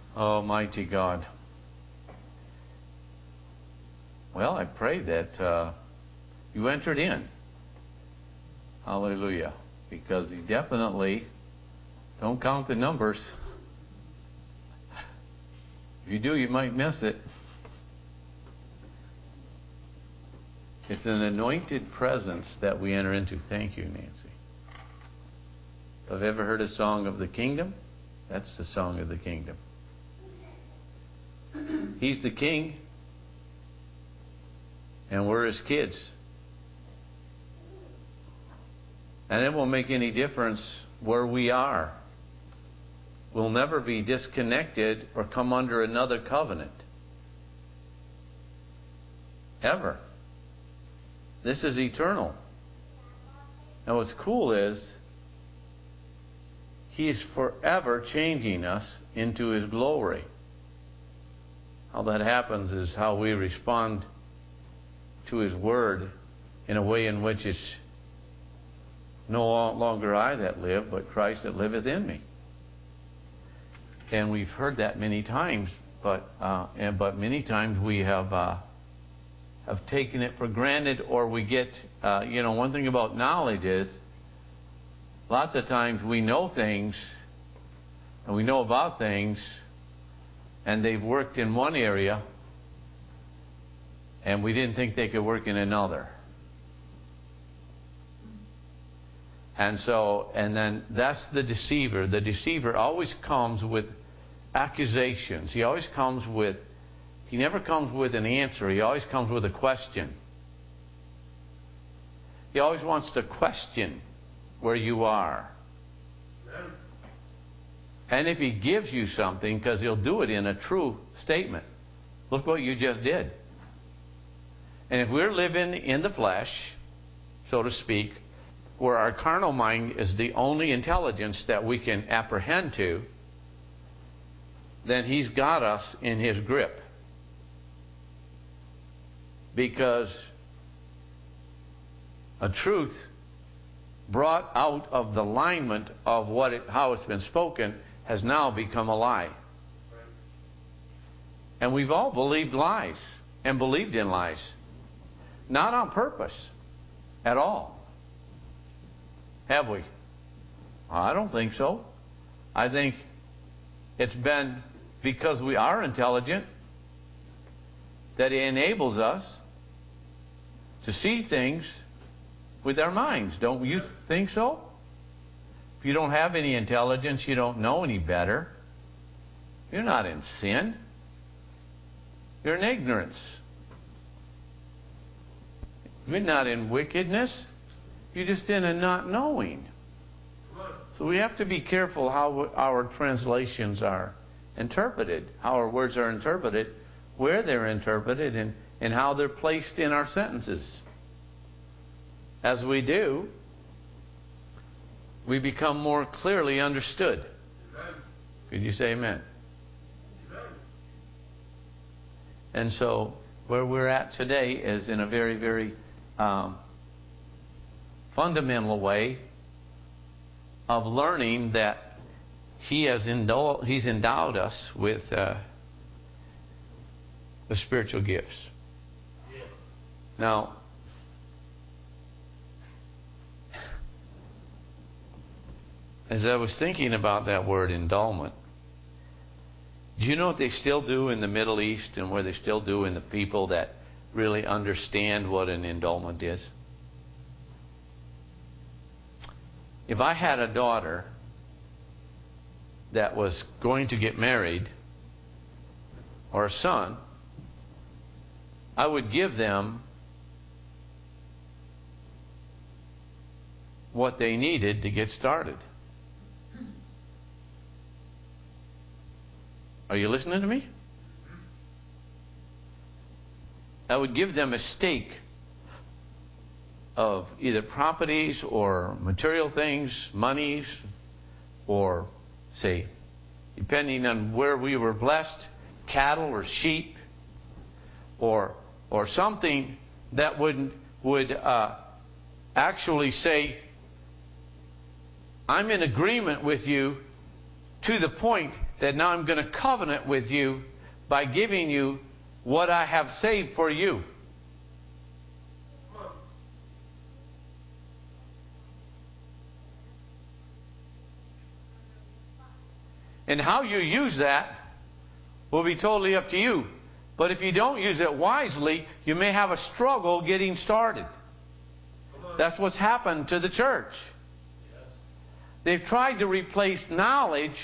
Almighty God. Well, I pray that you entered in. Hallelujah. Because you definitely don't count the numbers. If you do, you might miss it. It's an anointed presence that we enter into. Thank you, Nancy. If I've ever heard a song of the kingdom, that's the song of the kingdom. He's the king, and we're his kids. And it won't make any difference where we are. We'll never be disconnected or come under another covenant. Ever. This is eternal. And what's cool is He is forever changing us into His glory. How that happens is how we respond to His Word in a way in which it's no longer I that live, but Christ that liveth in me. And we've heard that many times, but many times we have taken it for granted, or we get, one thing about knowledge is, lots of times we know things, and we know about things, and they've worked in one area, and we didn't think they could work in another. And then that's the deceiver. The deceiver always comes with accusations. He never comes with an answer. He always comes with a question. He always wants to question where you are. Amen. And if he gives you something, because he'll do it in a true statement. Look what you just did. And if we're living in the flesh, so to speak, where our carnal mind is the only intelligence that we can apprehend to, then he's got us in his grip. Because a truth brought out of the alignment of how it's been spoken has now become a lie. And we've all believed lies and believed in lies. Not on purpose at all. Have we? I don't think so. I think it's been because we are intelligent that it enables us to see things with our minds. Don't you think so? If you don't have any intelligence, you don't know any better. You're not in sin. You're in ignorance. You're not in wickedness. You're just in a not knowing. So we have to be careful how our translations are interpreted, how our words are interpreted, where they're interpreted, and how they're placed in our sentences. As we do, we become more clearly understood. Amen. Could you say amen? Amen. And so, where we're at today is in a very, very fundamental way of learning that He's endowed us with the spiritual gifts. Yes. Now, as I was thinking about that word endowment, do you know what they still do in the Middle East and where they still do in the people that really understand what an endowment is? If I had a daughter that was going to get married, or a son, I would give them what they needed to get started. Are you listening to me? I would give them a stake of either properties or material things, monies, or, say, depending on where we were blessed, cattle or sheep, or something that would actually say, I'm in agreement with you to the point that now I'm going to covenant with you by giving you what I have saved for you. And how you use that will be totally up to you. But if you don't use it wisely, you may have a struggle getting started. That's what's happened to the church. They've tried to replace knowledge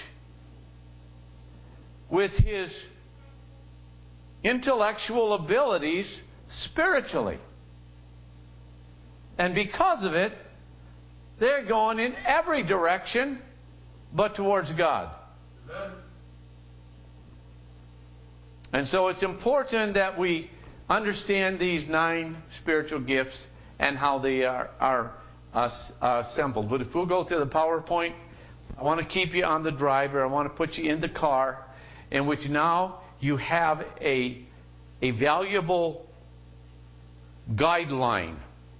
with his intellectual abilities spiritually. And because of it, they're going in every direction but towards God. Amen. And so it's important that we understand these 9 spiritual gifts and how they are assembled. But if we'll go to the PowerPoint, I want to keep you on the drive, or I want to put you in the car, in which now you have a valuable guideline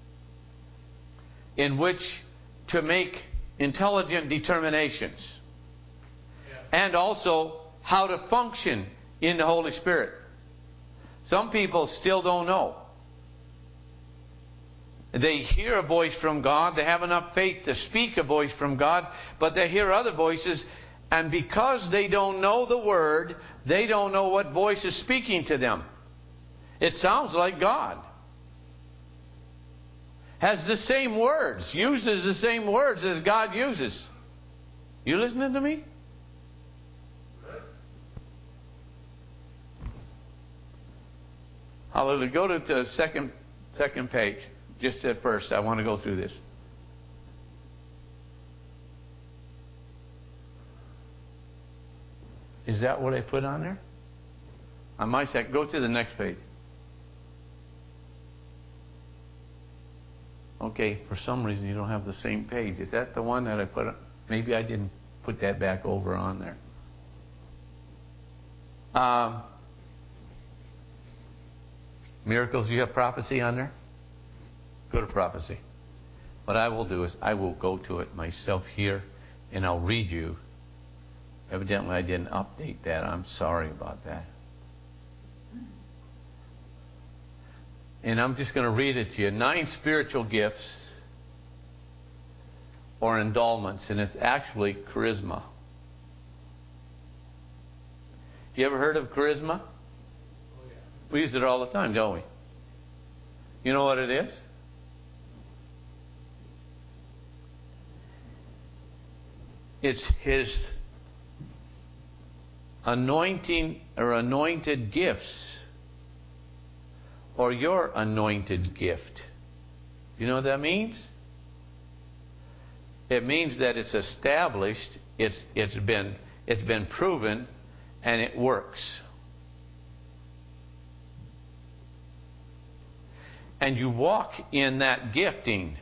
in which to make intelligent determinations. And also how to function in the Holy Spirit. Some people still don't know. They hear a voice from God. They have enough faith to speak a voice from God. But they hear other voices. And because they don't know the Word, they don't know what voice is speaking to them. It sounds like God. Has the same words. Uses the same words as God uses. You listening to me? Hallelujah. Go to the second page. Just at first, I want to go through this. Is that what I put on there? On my second. Go to the next page. Okay, for some reason you don't have the same page. Is that the one that I put on? Maybe I didn't put that back over on there. Miracles, you have prophecy on there? Go to prophecy. What I will do is I will go to it myself here and I'll read you. Evidently I didn't update that. I'm sorry about that. And I'm just going to read it to you. 9 spiritual gifts or endowments, and it's actually charisma. You ever heard of charisma? We use it all the time, don't we? You know what it is? It's his anointing or anointed gifts, or your anointed gift. You know what that means? It means that it's established, it's been proven, and it works. And you walk in that gifting.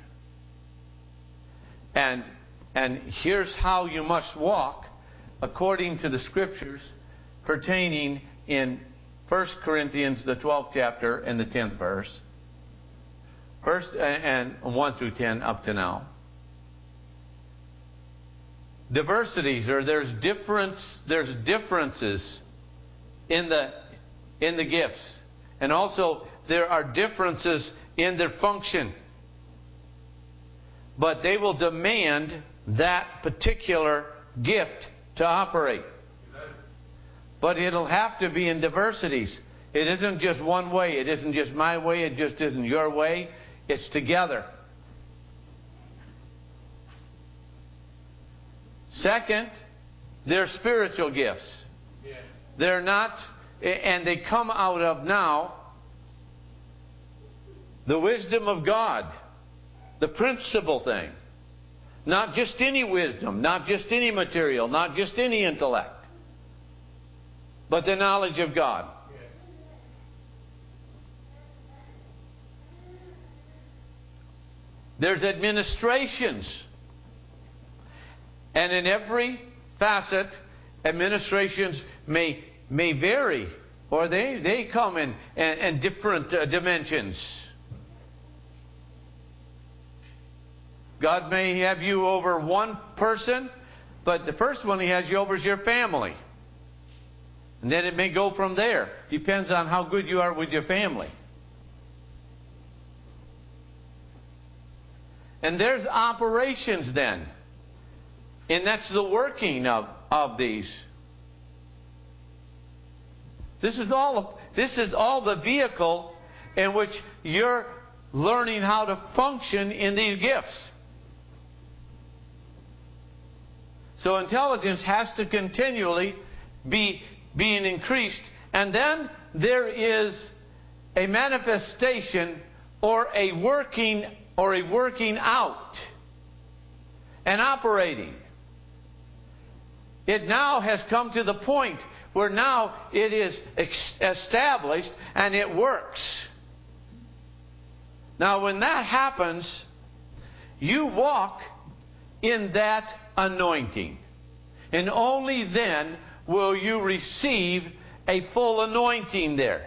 And here's how you must walk according to the Scriptures pertaining in 1 Corinthians, the 12th chapter and the 10th verse. First and 1 through 10 up to now. Diversities, or there's differences in the gifts. And also there are differences in their function. But they will demand that particular gift to operate. But it'll have to be in diversities. It isn't just one way. It isn't just my way. It just isn't your way. It's together. Second, they're spiritual gifts. Yes. They're not, and they come out of now the wisdom of God, the principal thing. Not just any wisdom, not just any material, not just any intellect, but the knowledge of God. Yes. There's administrations. And in every facet, administrations may vary, or they come in different dimensions. God may have you over one person, but the first one He has you over is your family. And then it may go from there. Depends on how good you are with your family. And there's operations then. And that's the working of these. This is all the vehicle in which you're learning how to function in these gifts. So intelligence has to continually be being increased. And then there is a manifestation or a working out and operating. It now has come to the point where now it is established and it works. Now when that happens, you walk in that anointing. And only then will you receive a full anointing there.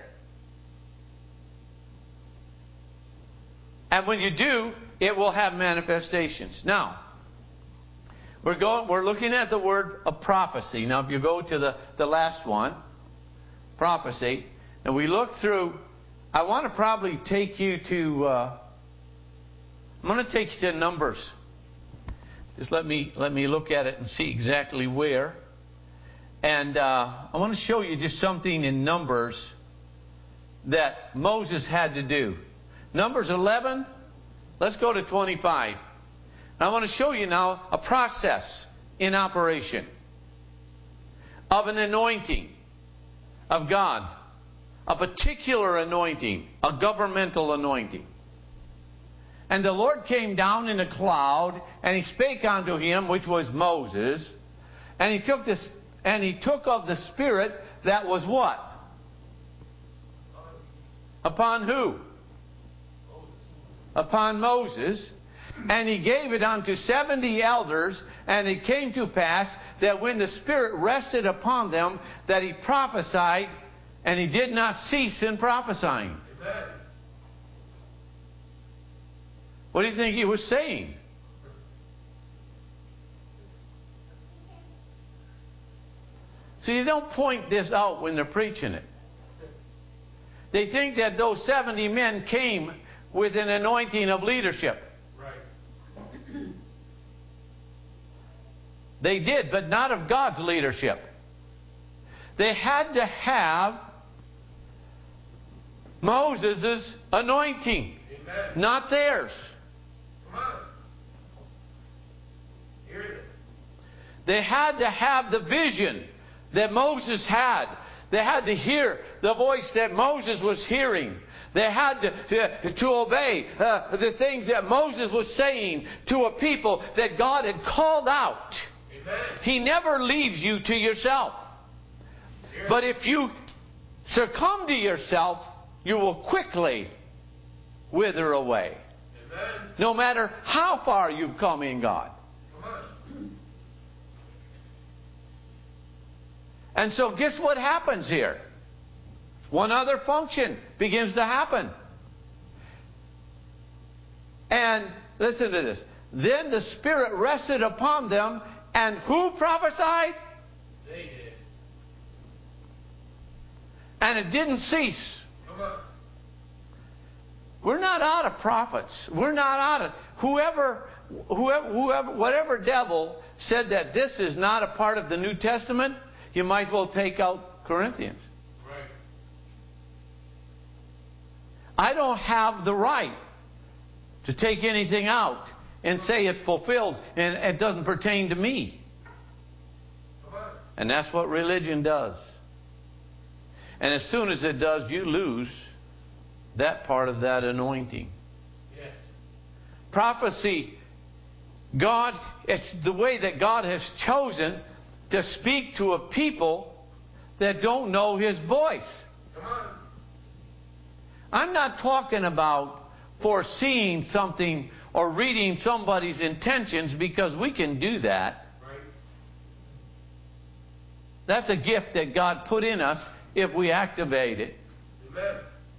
And when you do, it will have manifestations. Now, we're looking at the word of prophecy. Now, if you go to the last one, prophecy, and we look through, I want to probably take you to, I'm going to take you to Numbers. Just let me look at it and see exactly where. And I want to show you just something in Numbers that Moses had to do. Numbers 11, let's go to 25. And I want to show you now a process in operation of an anointing of God, a particular anointing, a governmental anointing. And the Lord came down in a cloud, and he spake unto him, which was Moses, and he took of the Spirit that was what? Upon who? Upon Moses. And he gave it unto 70 elders, and it came to pass that when the Spirit rested upon them, that he prophesied, and he did not cease in prophesying. Amen. What do you think he was saying? See, you don't point this out when they're preaching it. They think that those 70 men came with an anointing of leadership. Right. They did, but not of God's leadership. They had to have Moses' anointing, amen, not theirs. Come on. Here it is. They had to have the vision that Moses had. They had to hear the voice that Moses was hearing. They had to obey the things that Moses was saying to a people that God had called out. Amen. He never leaves you to yourself. But if you succumb to yourself, you will quickly wither away. Amen. No matter how far you've come in God. And so guess what happens here? One other function begins to happen. And listen to this. Then the Spirit rested upon them, and who prophesied? They did. And it didn't cease. Come on. We're not out of prophets. We're not out of whatever devil said that this is not a part of the New Testament, you might as well take out Corinthians. Right. I don't have the right to take anything out and say it's fulfilled and it doesn't pertain to me. And that's what religion does. And as soon as it does, you lose that part of that anointing. Yes. Prophecy, it's the way that God has chosen to speak to a people that don't know His voice. Come on. I'm not talking about foreseeing something or reading somebody's intentions, because we can do that. Right. That's a gift that God put in us if we activate it. Amen.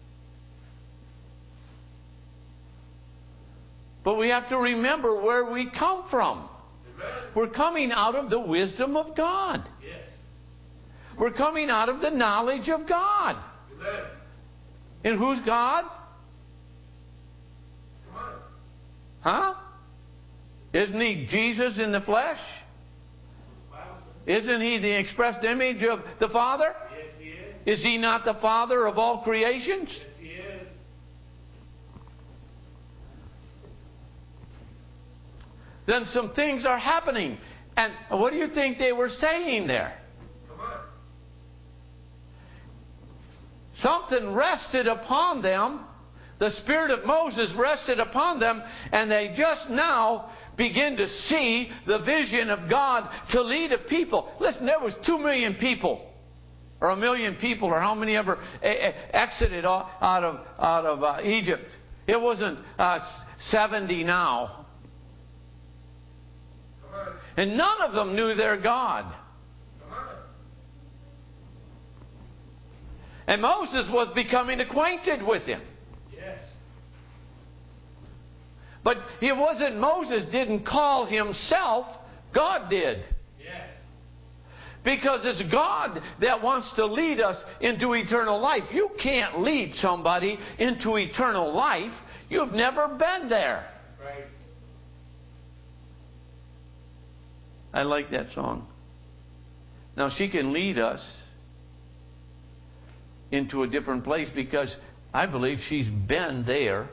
But we have to remember where we come from. Amen. We're coming out of the wisdom of God. Yes. We're coming out of the knowledge of God. Amen. And who's God? Come on. Huh? Isn't He Jesus in the flesh? Isn't He the expressed image of the Father? Yes, He is. Is He not the Father of all creations? Yes, He is. Then some things are happening. And what do you think they were saying there? Come on. Something rested upon them. The Spirit of Moses rested upon them, and they just now begin to see the vision of God to lead a people. Listen, there was 2 million people, or 1 million people, or how many ever exited out of Egypt. It wasn't 70 now. Come on. And none of them knew their God. Come on. And Moses was becoming acquainted with Him. Yes. But it wasn't Moses didn't call himself, God did. Yes. Because it's God that wants to lead us into eternal life. You can't lead somebody into eternal life. You've never been there. Right. I like that song. Now she can lead us into a different place because I believe she's been there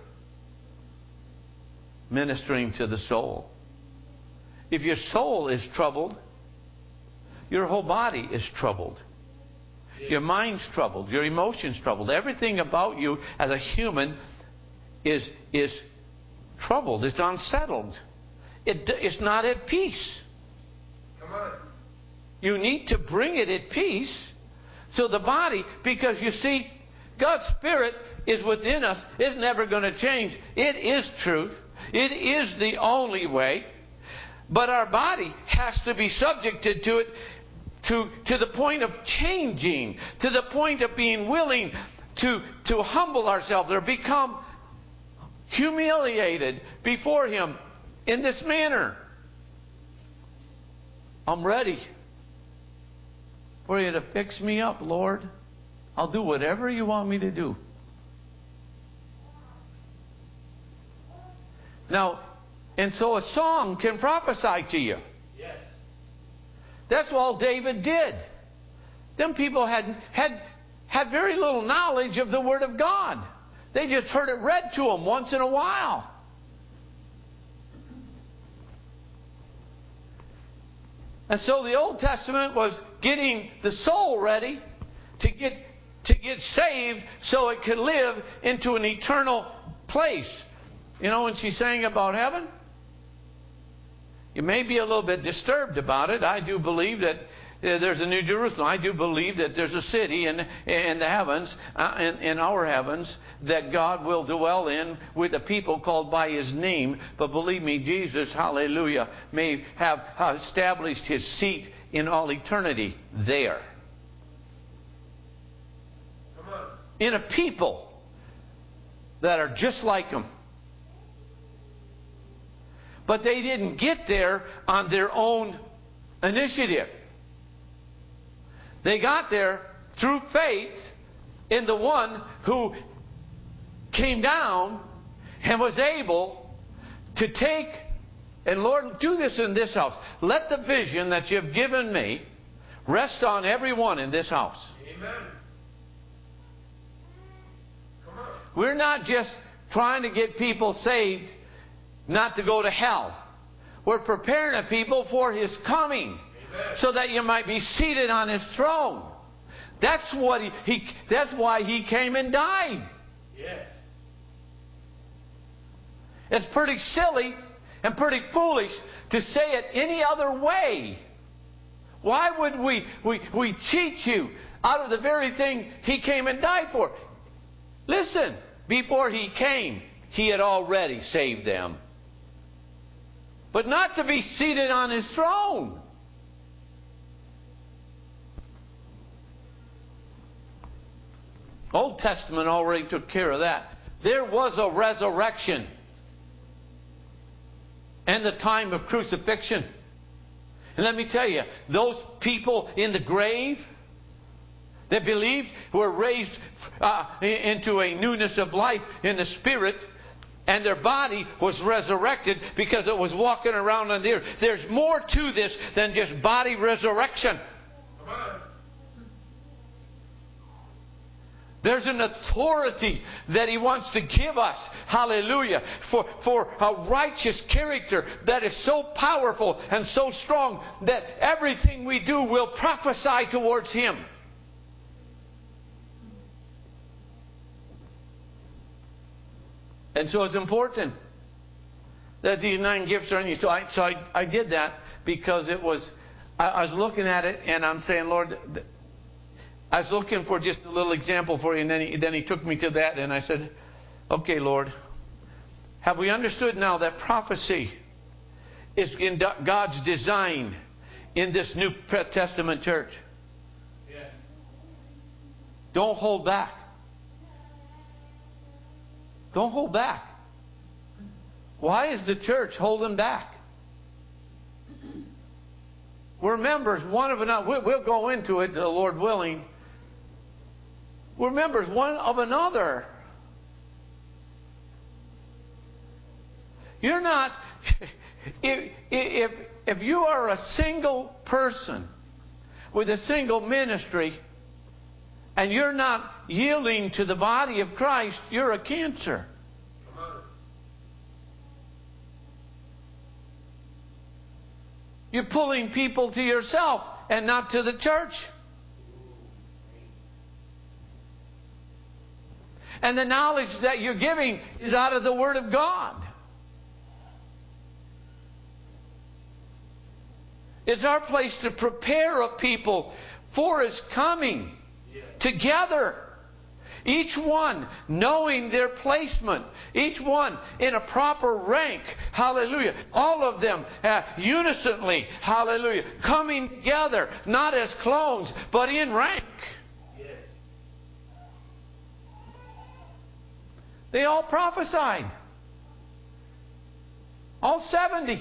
ministering to the soul. If your soul is troubled, your whole body is troubled. Your mind's troubled. Your emotions troubled. Everything about you as a human is troubled. It's unsettled. It's not at peace. Come on. You need to bring it at peace. So the body, because you see, God's Spirit is within us. It's never going to change. It is truth. It is the only way. But our body has to be subjected to it to the point of changing, to the point of being willing to humble ourselves or become humiliated before Him in this manner. I'm ready for You to fix me up, Lord. I'll do whatever You want me to do. Now, and so a song can prophesy to you. Yes. That's all David did. Them people had very little knowledge of the Word of God. They just heard it read to them once in a while. And so the Old Testament was getting the soul ready to get saved so it could live into an eternal place. You know, when she sang about heaven, you may be a little bit disturbed about it. I do believe that there's a New Jerusalem. I do believe that there's a city in the heavens, in our heavens, that God will dwell in with a people called by His name. But believe me, Jesus, hallelujah, may have established His seat in all eternity there. Come on. In a people that are just like Him. But they didn't get there on their own initiative. They got there through faith in the one who came down and was able to take, and Lord, do this in this house. Let the vision that You've given me rest on everyone in this house. Amen. Come on. We're not just trying to get people saved not to go to hell. We're preparing a people for His coming. Amen. So that You might be seated on His throne. That's what that's why He came and died. Yes. It's pretty silly and pretty foolish to say it any other way. Why would we cheat you out of the very thing He came and died for? Listen, before He came, He had already saved them. But not to be seated on His throne. Old Testament already took care of that. There was a resurrection and the time of crucifixion. And let me tell you, those people in the grave, They believed, were raised into a newness of life in the Spirit, and their body was resurrected because it was walking around on the earth. There's more to this than just body resurrection. Come on. There's an authority that He wants to give us, hallelujah, for a righteous character that is so powerful and so strong that everything we do will prophesy towards Him. And so it's important that these 9 gifts are in you. So I did that because it was, I was looking at it and I'm saying, Lord, I was looking for just a little example for you, and then he took me to that, and I said, okay, Lord, have we understood now that prophecy is in God's design in this New Testament church? Yes. Don't hold back. Don't hold back. Why is the church holding back? We're members one of another. We'll go into it, the Lord willing. We're members one of another. You're not, if you are a single person with a single ministry and you're not yielding to the body of Christ, you're a cancer. Come on. You're pulling people to yourself and not to the church. And the knowledge that you're giving is out of the Word of God. It's our place to prepare a people for His coming. Yes. Together. Each one knowing their placement. Each one in a proper rank. Hallelujah. All of them unisonly. Hallelujah. Coming together. Not as clones, but in rank. Yes. They all prophesied. All 70.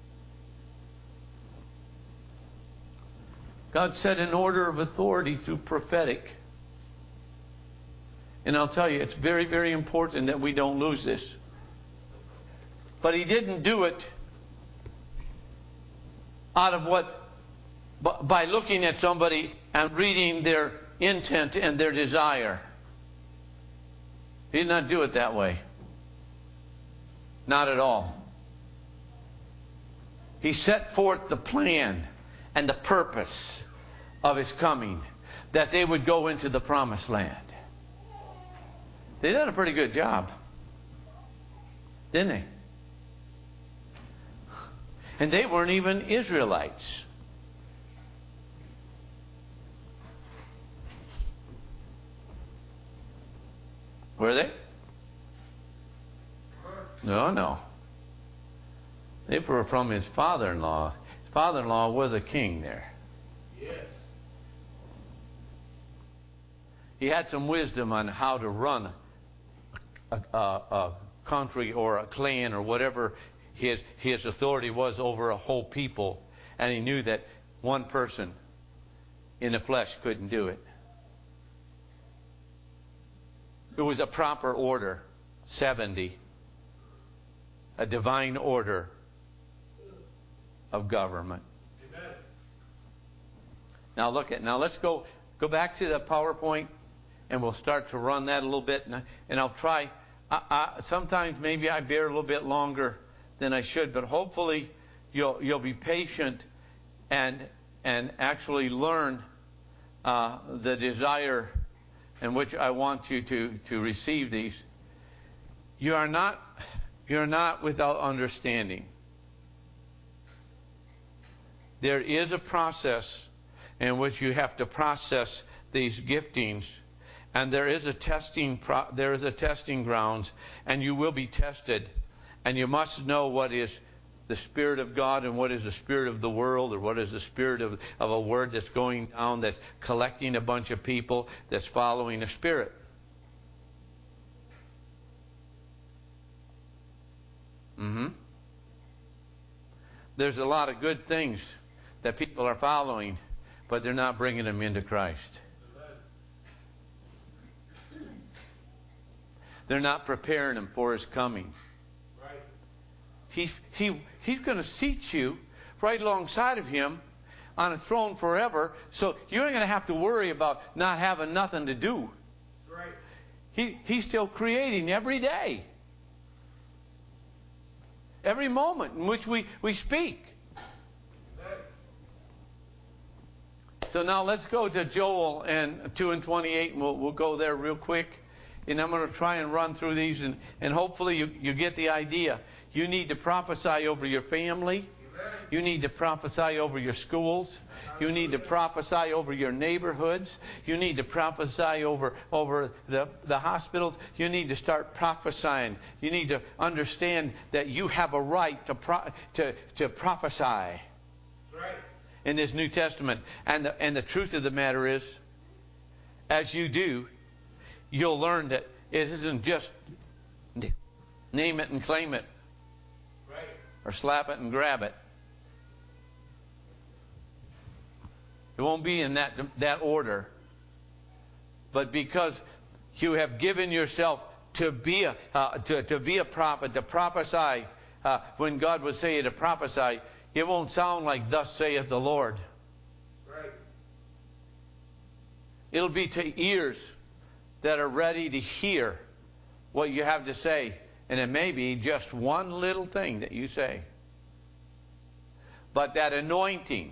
God set an order of authority through prophetic. And I'll tell you, it's very, very important that we don't lose this. But He didn't do it out of by looking at somebody and reading their intent and their desire. He did not do it that way. Not at all. He set forth the plan and the purpose of His coming, that they would go into the promised land. They did a pretty good job, didn't they? And they weren't even Israelites. Were they? No. They were from his father-in-law. His father-in-law was a king there. Yes. He had some wisdom on how to run a country or a clan or whatever his authority was over a whole people. And he knew that one person in the flesh couldn't do it. It was a proper order, 70. A divine order of government. Amen. Now let's go back to the PowerPoint, and we'll start to run that a little bit. And I'll try. Sometimes maybe I bear a little bit longer than I should, but hopefully you'll be patient and actually learn the desire in which I want you to receive these. You're not without understanding. There is a process in which you have to process these giftings, and there is a testing grounds, and you will be tested, and you must know what is the Spirit of God and what is the spirit of the world, or what is the spirit of a word that's going down, that's collecting a bunch of people, that's following a spirit. There's a lot of good things that people are following, but they're not bringing them into Christ. They're not preparing him for his coming. Right. He's going to seat you right alongside of him on a throne forever, so you ain't going to have to worry about not having nothing to do. Right. He's still creating every day. Every moment in which we speak. Amen. So now let's go to Joel and 2 and 28, and we'll go there real quick. And I'm going to try and run through these, and hopefully you get the idea. You need to prophesy over your family. Amen. You need to prophesy over your schools. You need to prophesy over your neighborhoods. You need to prophesy over the hospitals. You need to start prophesying. You need to understand that you have a right to prophesy Right. in this New Testament. And the truth of the matter is, as you do, you'll learn that it isn't just name it and claim it, Right. or slap it and grab it. It won't be in that order. But because you have given yourself to be a prophet, to prophesy, when God would say to prophesy, it won't sound like "Thus saith the Lord." Right. It'll be to ears that are ready to hear what you have to say. And it may be just one little thing that you say. But that anointing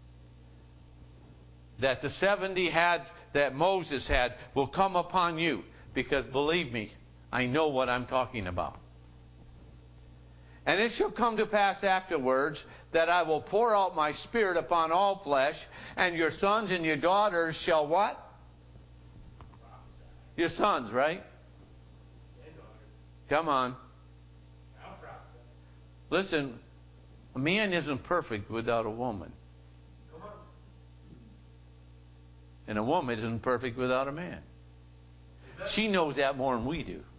that the 70 had, that Moses had, will come upon you. Because believe me, I know what I'm talking about. And it shall come to pass afterwards that I will pour out my Spirit upon all flesh, and your sons and your daughters shall what? Prophesy. Your sons, right? And daughters. Come on. I'll prophesy. Listen, a man isn't perfect without a woman. Come on. And a woman isn't perfect without a man. Amen. She knows that more than we do.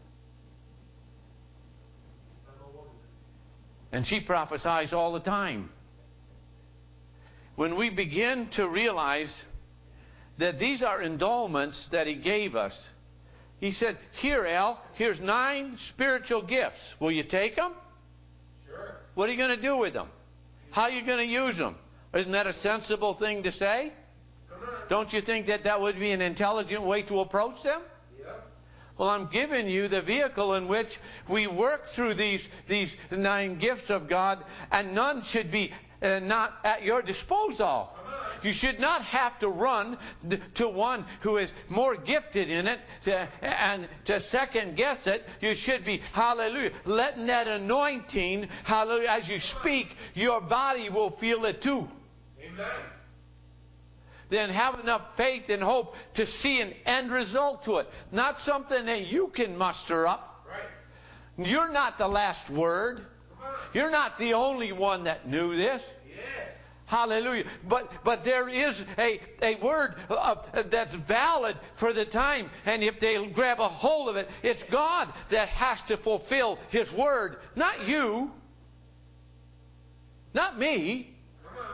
I'm a woman. And she prophesies all the time. When we begin to realize that these are endowments that He gave us, He said, "Here, Al, here's 9 spiritual gifts. Will you take them? Sure. What are you going to do with them? How are you going to use them?" Isn't that a sensible thing to say? Come on. Don't you think that would be an intelligent way to approach them? Yep. Well, I'm giving you the vehicle in which we work through these 9 gifts of God, and none should be not at your disposal. Come on. You should not have to run to one who is more gifted in it and to second guess it. You should be, hallelujah, letting that anointing, hallelujah, as you speak, your body will feel it too. Amen. Then have enough faith and hope to see an end result to it. Not something that you can muster up. Right. You're not the last word. Come on. You're not the only one that knew this. Yes. Hallelujah. But there is a word that's valid for the time. And if they grab a hold of it, it's God that has to fulfill His word. Not you. Not me. Come on.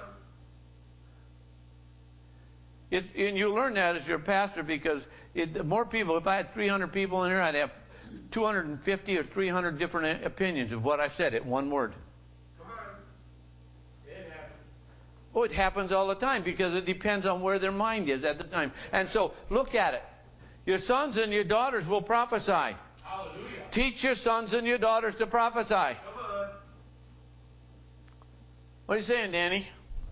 And you learn that as your pastor, because the more people, if I had 300 people in here, I'd have 250 or 300 different opinions of what I said at one word. Come on. It happens. Oh, it happens all the time because it depends on where their mind is at the time. And so look at it. Your sons and your daughters will prophesy. Hallelujah. Teach your sons and your daughters to prophesy. Come on. What are you saying, Danny?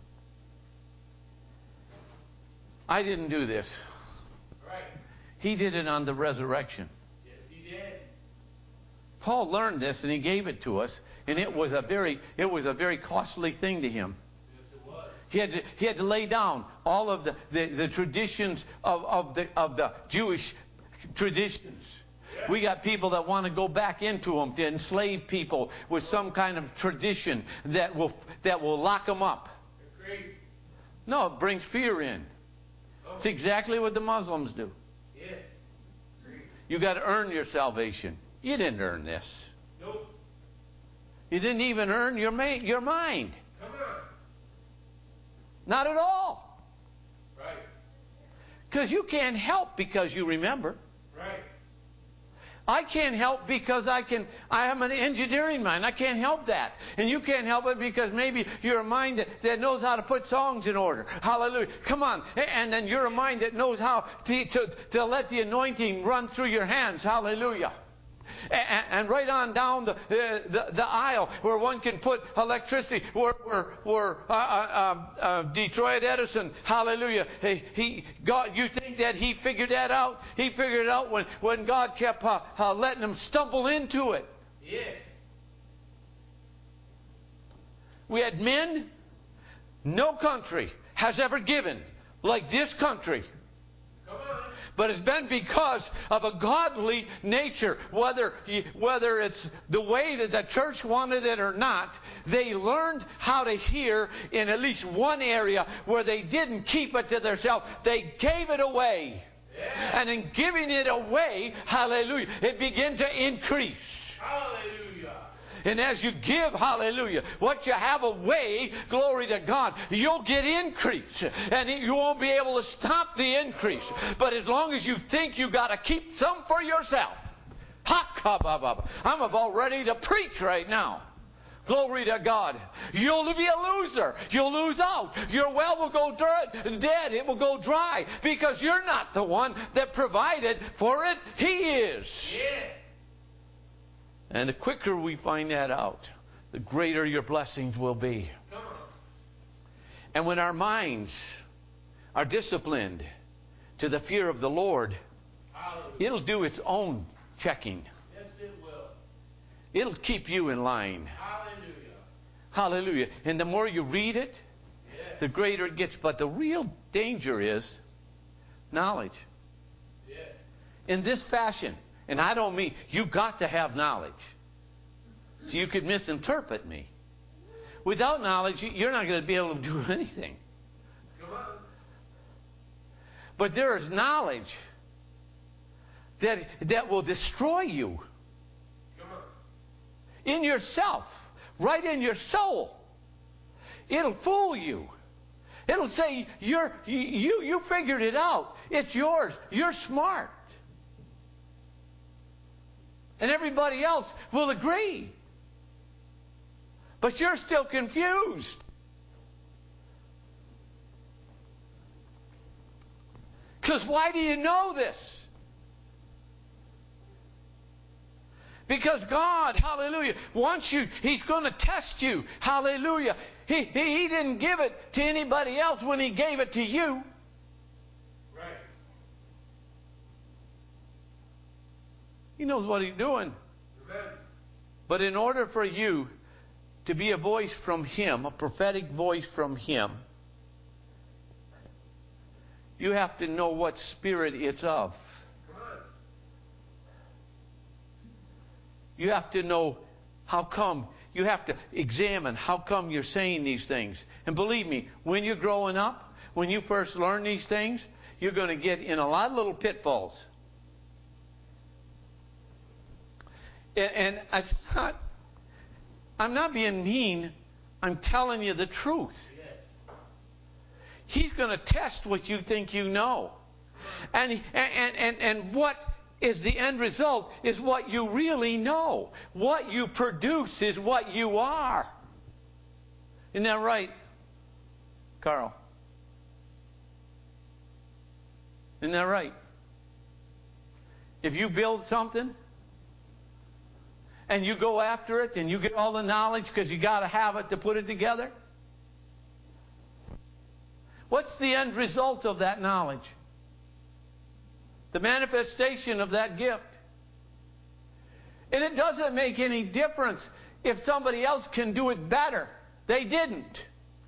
I didn't do this. Right. He did it on the resurrection. Yes, He did. Paul learned this and he gave it to us, and it was a very costly thing to him. Yes, it was. He had to lay down all of the traditions of the Jewish traditions. Yeah. We got people that want to go back into them to enslave people with some kind of tradition that will lock them up. They're crazy. No, it brings fear in. Oh. It's exactly what the Muslims do. Yes. Crazy. You got to earn your salvation. You didn't earn this. Nope. You didn't even earn your mind. Come on. Not at all. Right. Because you can't help because you remember. Right. I can't help because I am an engineering mind. I can't help that. And you can't help it because maybe you're a mind that knows how to put songs in order. Hallelujah. Come on. And then you're a mind that knows how to let the anointing run through your hands. Hallelujah. And right on down the aisle where one can put electricity, where Detroit Edison, hallelujah, you think that he figured that out? He figured it out when God kept letting him stumble into it. Yes. We had men no country has ever given like this country. Come on. But it's been because of a godly nature. Whether it's the way that the church wanted it or not, they learned how to hear in at least one area where they didn't keep it to themselves. They gave it away. Yeah. And in giving it away, hallelujah, it began to increase. Hallelujah. And as you give, hallelujah, what you have away, glory to God, you'll get increase. And you won't be able to stop the increase. But as long as you think you got to keep some for yourself. I'm about ready to preach right now. Glory to God. You'll be a loser. You'll lose out. Your well will go dead. It will go dry. Because you're not the one that provided for it. He is. Yes. And the quicker we find that out, the greater your blessings will be. Come on. And when our minds are disciplined to the fear of the Lord, Hallelujah. it'll do its own checking. Yes, it will. It'll keep you in line. Hallelujah. Hallelujah. And the more you read it, Yes. the greater it gets. But the real danger is knowledge. Yes. In this fashion. And I don't mean you got to have knowledge. So you could misinterpret me. Without knowledge, you're not going to be able to do anything. Come on. But there is knowledge that will destroy you. Come on. In yourself. Right in your soul. It'll fool you. It'll say, you figured it out. It's yours. You're smart. And everybody else will agree. But you're still confused. Because why do you know this? Because God, hallelujah, wants you. He's going to test you. Hallelujah. He didn't give it to anybody else when He gave it to you. Right. He knows what He's doing. Amen. But in order for you to be a voice from Him, a prophetic voice from Him, you have to know what spirit it's of. Come on. You have to know how come. You have to examine how come you're saying these things. And believe me, when you're growing up, when you first learn these things, you're going to get in a lot of little pitfalls. And I'm not being mean. I'm telling you the truth. Yes. He's going to test what you think you know. And what is the end result is what you really know. What you produce is what you are. Isn't that right, Carl? Isn't that right? If you build something, and you go after it, and you get all the knowledge because you got to have it to put it together, what's the end result of that knowledge? The manifestation of that gift. And it doesn't make any difference if somebody else can do it better. They didn't.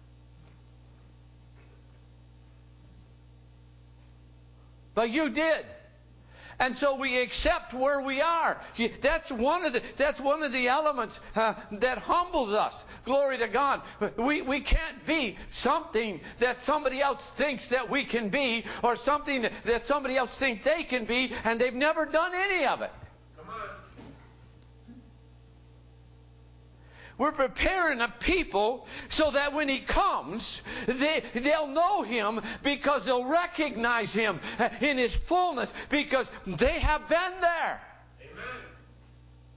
But you did. And so we accept where we are. That's one of the elements that humbles us. Glory to God. We can't be something that somebody else thinks that we can be, or something that somebody else thinks they can be, and they've never done any of it. Come on. We're preparing a people so that when He comes, they'll know Him because they'll recognize Him in His fullness because they have been there. Amen.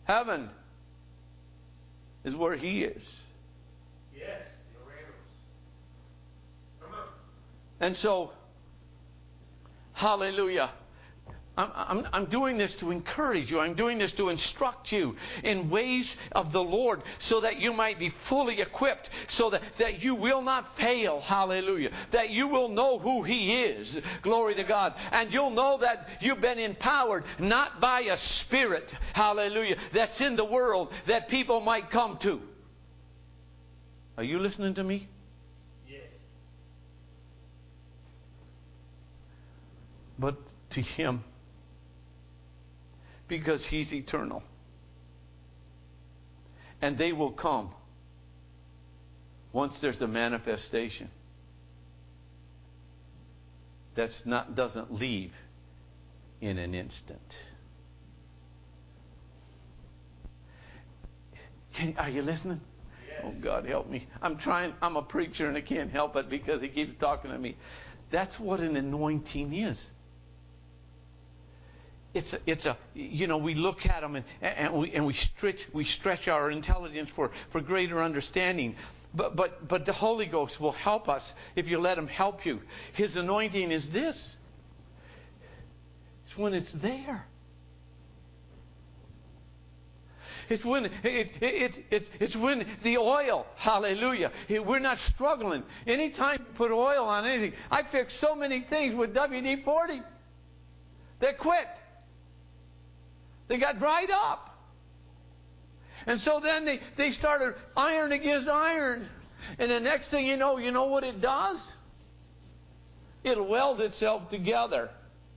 Heaven is where He is. Yes. The Ramos. Come on. And so, hallelujah. I'm doing this to encourage you. I'm doing this to instruct you in ways of the Lord so that you might be fully equipped, so that you will not fail. Hallelujah. That you will know who He is. Glory to God. And you'll know that you've been empowered not by a spirit, hallelujah, that's in the world that people might come to. Are you listening to me? Yes. But to Him. Because He's eternal. And they will come once there's the manifestation. Doesn't leave in an instant. Are you listening? Yes. Oh, God help me. I'm a preacher and I can't help it because He keeps talking to me. That's what an anointing is. It's a we look at them and we stretch our intelligence for greater understanding. But the Holy Ghost will help us if you let Him help you. His anointing is this. It's when it's there. It's when it's when the oil, hallelujah. We're not struggling. Anytime you put oil on anything, I fixed so many things with WD-40. They quit. They got dried up. And so then they started iron against iron. And the next thing you know what it does? It'll weld itself together.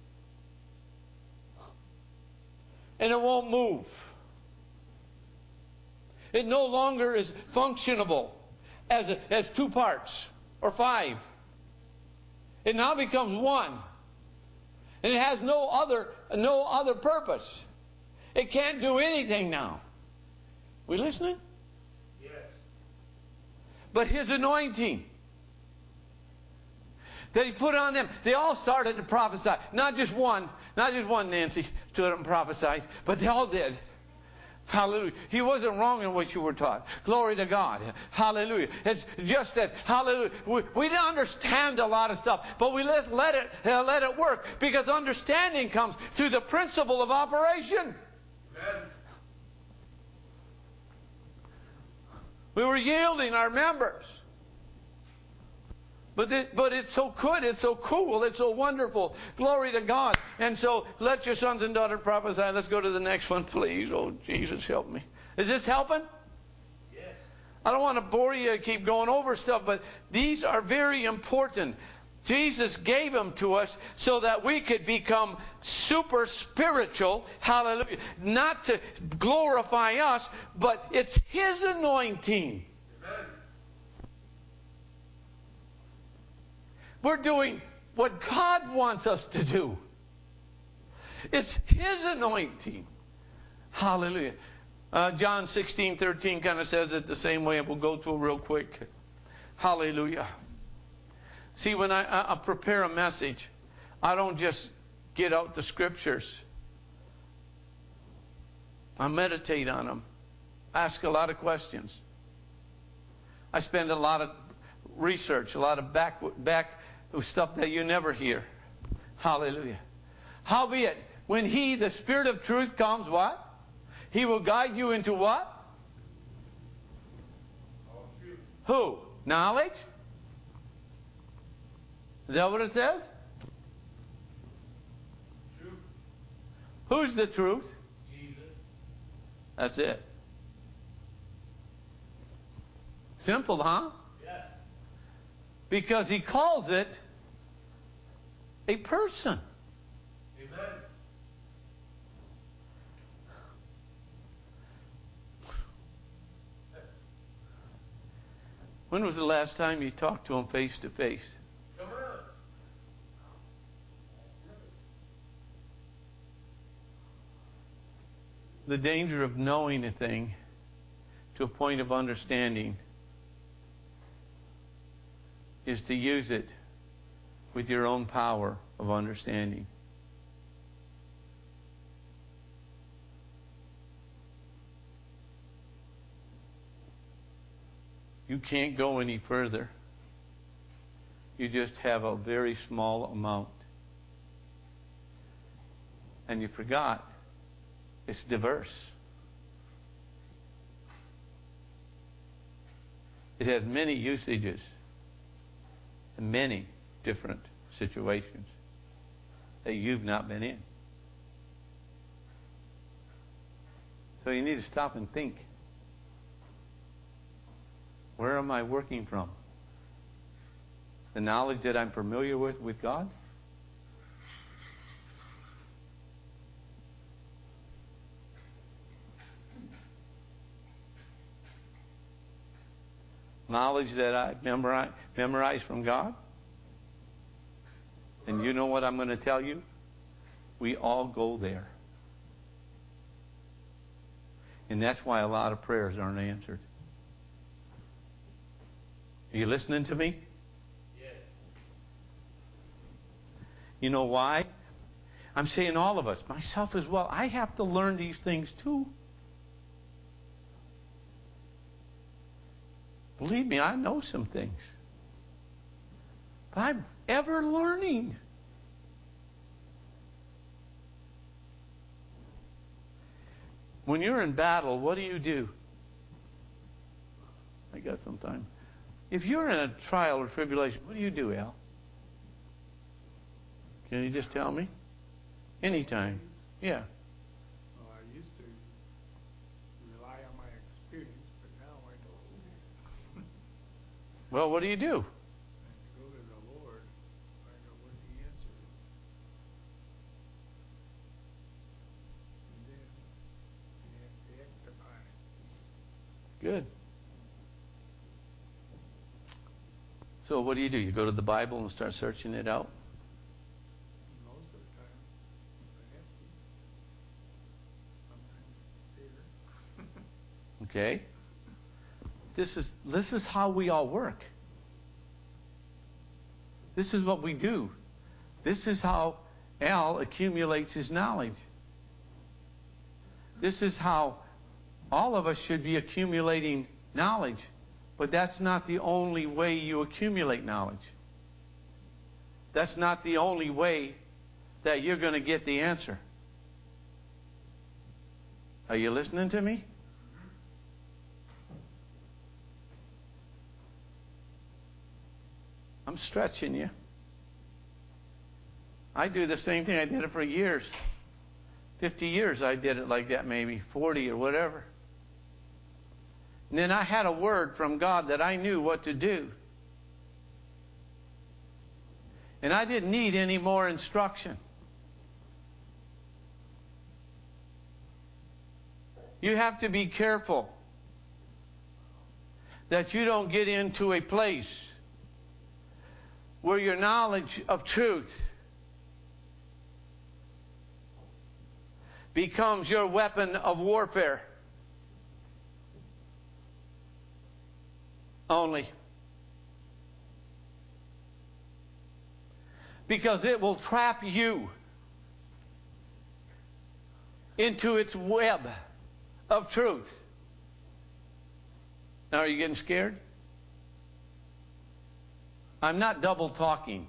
And it won't move. It no longer is functionable as two parts or five. It now becomes one. And it has no other purpose. It can't do anything now. We listening? Yes. But His anointing that He put on them, they all started to prophesy. Not just one, Nancy, stood up and prophesied, but they all did. Hallelujah. He wasn't wrong in what you were taught. Glory to God. Hallelujah. It's just that, hallelujah, we didn't understand a lot of stuff, but we let it work, because understanding comes through the principle of operation. Amen. We were yielding our members. But it's so good, it's so cool, it's so wonderful. Glory to God. And so let your sons and daughters prophesy. Let's go to the next one, please. Oh, Jesus, help me. Is this helping? Yes. I don't want to bore you and keep going over stuff, but these are very important. Jesus gave them to us so that we could become super spiritual. Hallelujah. Not to glorify us, but it's His anointing. Amen. We're doing what God wants us to do. It's His anointing. Hallelujah. John 16:13 kind of says it the same way. We'll go through real quick. Hallelujah. See, when I prepare a message, I don't just get out the scriptures. I meditate on them. Ask a lot of questions. I spend a lot of research, a lot of back stuff that you never hear. Hallelujah. Howbeit, when He, the Spirit of truth, comes, what? He will guide you into what? All truth. Who? Knowledge? Is that what it says? Truth. Who's the truth? Jesus. That's it. Simple, huh? Yes. Because He calls it a person. Amen. When was the last time you talked to Him face to face? Come on. The danger of knowing a thing to a point of understanding is to use it with your own power of understanding. You can't go any further. You just have a very small amount. And you forgot it's diverse. It has many usages and many different situations that you've not been in. So you need to stop and think. Where am I working from? The knowledge that I'm familiar with God? Knowledge that I memorized from God? And you know what I'm going to tell you? We all go there. And that's why a lot of prayers aren't answered. Are you listening to me? Yes. You know why? I'm saying all of us, myself as well. I have to learn these things too. Believe me, I know some things. But I'm ever learning. When you're in battle, what do? I got some time. If you're in a trial or tribulation, what do, Al? Can you just tell me? Anytime. Yeah. Well, I used to rely on my experience, but now I don't. Well, what do? And to go to the Lord, find out what the answer is. And then act upon it. Good. So what do? You go to the Bible and start searching it out? Most of the time, I have to. Sometimes it's there. Okay. This is how we all work. This is what we do. This is how Al accumulates his knowledge. This is how all of us should be accumulating knowledge. But that's not the only way you accumulate knowledge. That's not the only way that you're going to get the answer. Are you listening to me? I'm stretching you. I do the same thing. I did it for years. 50 years I did it like that, maybe 40 or whatever. And then I had a word from God that I knew what to do. And I didn't need any more instruction. You have to be careful that you don't get into a place where your knowledge of truth becomes your weapon of warfare only. Because it will trap you into its web of truth. Now, are you getting scared? I'm not double talking.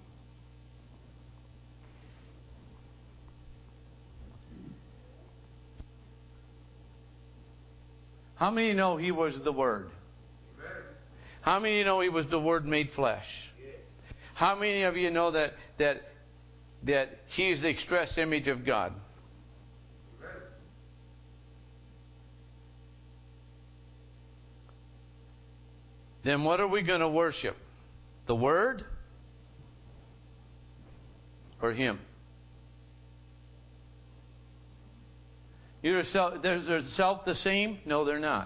How many know He was the Word? Amen. How many know He was the Word made flesh? Yes. How many of you know that He is the express image of God? Amen. Then what are we going to worship? The Word or Him? They're self the same? No, they're not.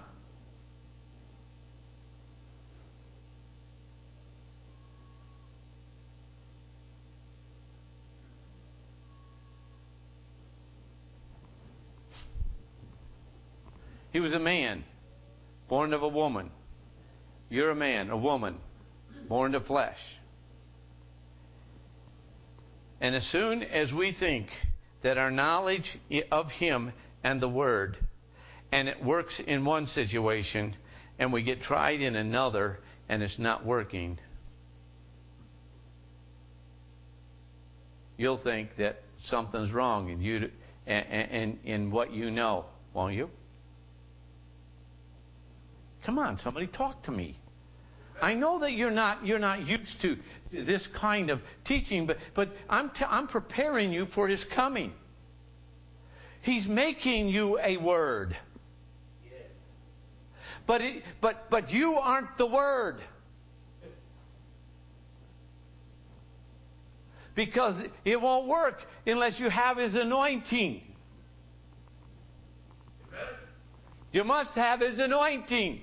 He was a man, born of a woman. You're a man, a woman, born of flesh. And as soon as we think that our knowledge of Him and the Word, and it works in one situation, and we get tried in another, and it's not working, you'll think that something's wrong in what you know, won't you? Come on, somebody talk to me. I know that you're not used to this kind of teaching, but I'm preparing you for His coming. He's making you a Word. Yes. But you aren't the Word. Because it won't work unless you have His anointing. Amen. You must have His anointing.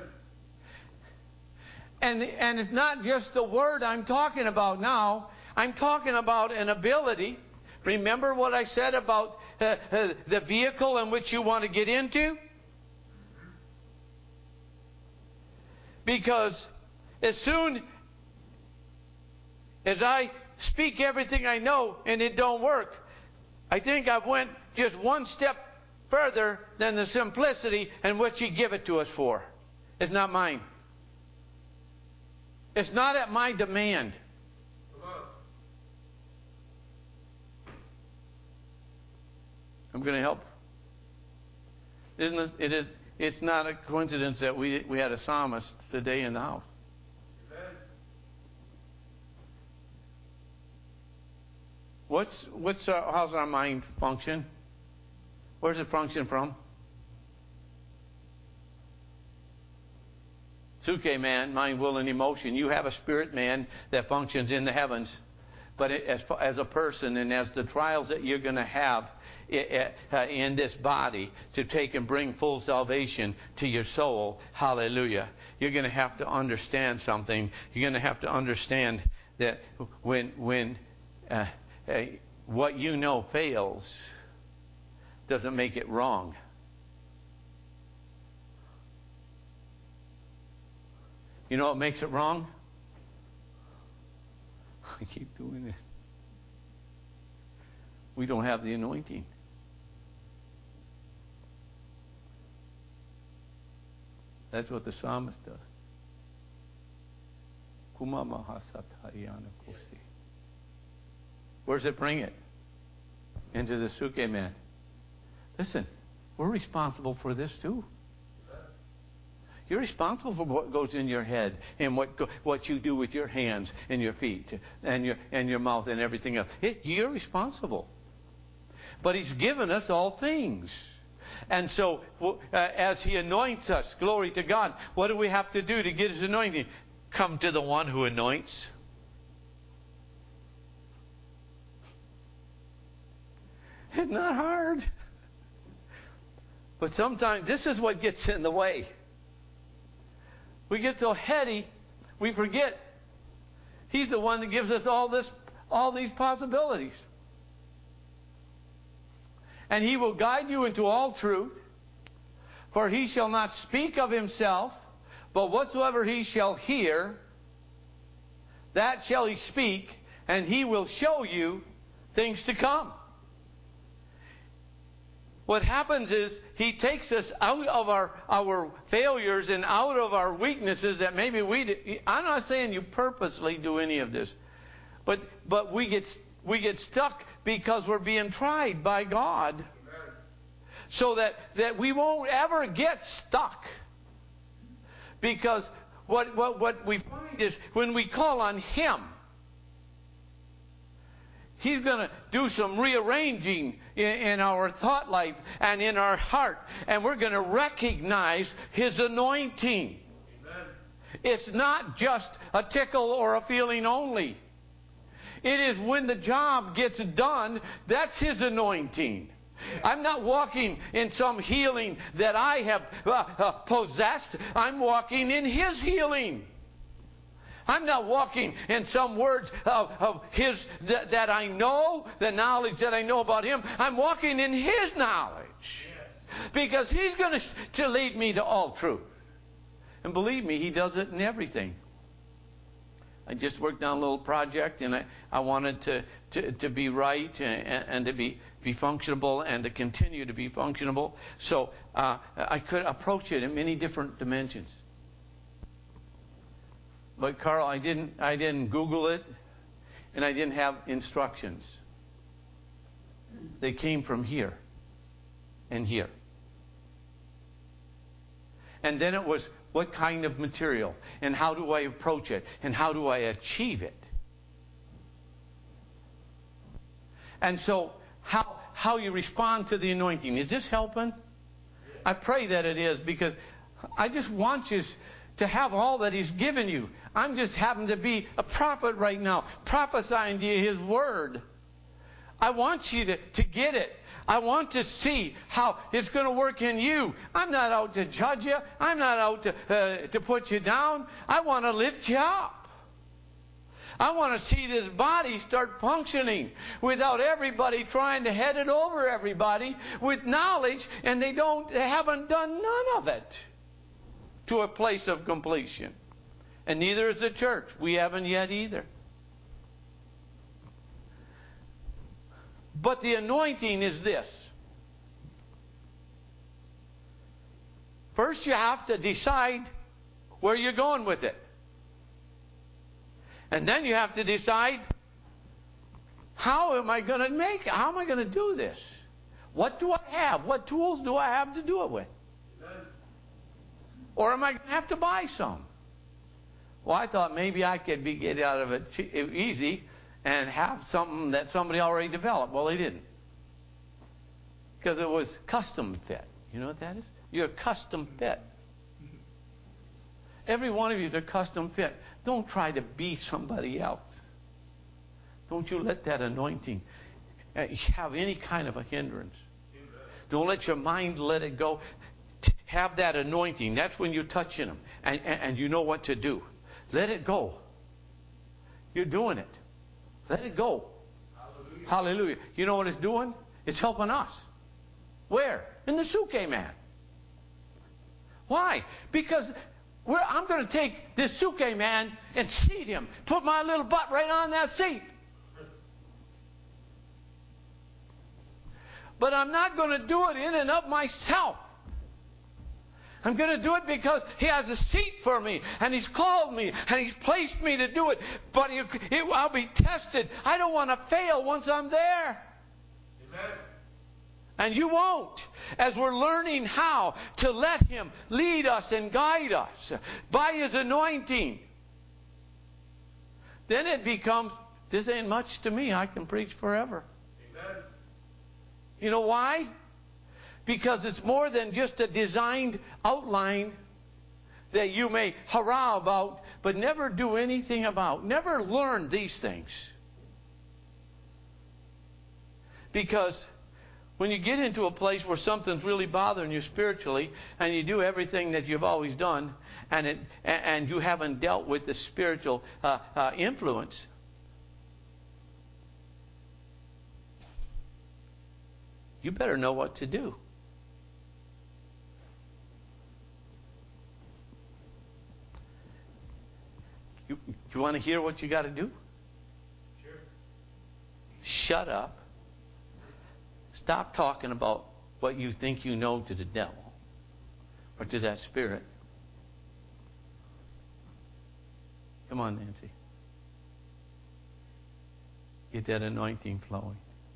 Amen. And it's not just the Word I'm talking about now. I'm talking about an ability. Remember what I said about the vehicle in which you want to get into? Because as soon as I speak everything I know and it don't work, I think I've went just one step further than the simplicity and what you give it to us for. It's not mine. It's not at my demand. I'm going to help. It's not a coincidence that we had a psalmist today in the house. How's our mind function? Where's it function from? Suke man, mind, will, and emotion. You have a spirit man that functions in the heavens. But as a person and as the trials that you're going to have in this body to take and bring full salvation to your soul, hallelujah, you're going to have to understand something. You're going to have to understand that when what you know fails doesn't make it wrong. You know what makes it wrong? I keep doing it. We don't have the anointing. That's what the psalmist does. Where does it bring it? Into the suke man. Listen, we're responsible for this too. You're responsible for what goes in your head and what you do with your hands and your feet and your mouth and everything else. You're responsible. But He's given us all things. And so as He anoints us, glory to God, what do we have to do to get His anointing? Come to the one who anoints. It's not hard. But sometimes this is what gets in the way. We get so heady, we forget He's the one that gives us all these possibilities. And He will guide you into all truth, for He shall not speak of Himself, but whatsoever He shall hear, that shall He speak, and He will show you things to come. What happens is He takes us out of our failures and out of our weaknesses that maybe I'm not saying you purposely do any of this, but we get stuck because we're being tried by God. Amen. So that we won't ever get stuck. Because what we find is when we call on Him, He's going to do some rearranging in our thought life and in our heart. And we're going to recognize His anointing. Amen. It's not just a tickle or a feeling only. It is when the job gets done, that's His anointing. I'm not walking in some healing that I have possessed. I'm walking in His healing. I'm not walking in some words of His that I know, the knowledge that I know about Him. I'm walking in His knowledge. Yes. Because He's going to lead me to all truth. And believe me, He does it in everything. I just worked on a little project, and I wanted to be right and to be functionable and to continue to be functionable. So I could approach it in many different dimensions. But Carl, I didn't Google it, and I didn't have instructions. They came from here and here. And then it was, what kind of material? And how do I approach it? And how do I achieve it? And so, how you respond to the anointing. Is this helping? I pray that it is, because I just want you to have all that He's given you. I'm just happen to be a prophet right now, prophesying to you His Word. I want you to get it. I want to see how it's going to work in you. I'm not out to judge you. I'm not out to put you down. I want to lift you up. I want to see this body start functioning without everybody trying to head it over everybody with knowledge, and they haven't done none of it to a place of completion. And neither is the church. We haven't yet either. But the anointing is this. First, you have to decide where you're going with it. And then you have to decide, how am I going to make it? How am I going to do this? What do I have? What tools do I have to do it with? Or am I going to have to buy some? Well, I thought maybe I could get out of it easy and have something that somebody already developed. Well, they didn't. Because it was custom fit. You know what that is? You're a custom fit. Every one of you is a custom fit. Don't try to be somebody else. Don't you let that anointing have any kind of a hindrance. Don't let your mind let it go. Have that anointing. That's when you're touching them. And you know what to do. Let it go. You're doing it. Let it go. Hallelujah. Hallelujah. You know what it's doing? It's helping us. Where? In the Suke man. Why? Because I'm going to take this Suke man and seat him. Put my little butt right on that seat. But I'm not going to do it in and of myself. I'm going to do it because He has a seat for me, and He's called me, and He's placed me to do it. But I'll be tested. I don't want to fail once I'm there. Amen. And you won't, as we're learning how to let Him lead us and guide us by His anointing. Then it becomes, this ain't much to me. I can preach forever. Amen. You know why? Because it's more than just a designed outline that you may hurrah about, but never do anything about. Never learn these things. Because when you get into a place where something's really bothering you spiritually, and you do everything that you've always done, and you haven't dealt with the spiritual influence, you better know what to do. You want to hear what you got to do? Sure. Shut up. Stop talking about what you think you know to the devil or to that spirit. Come on, Nancy. Get that anointing flowing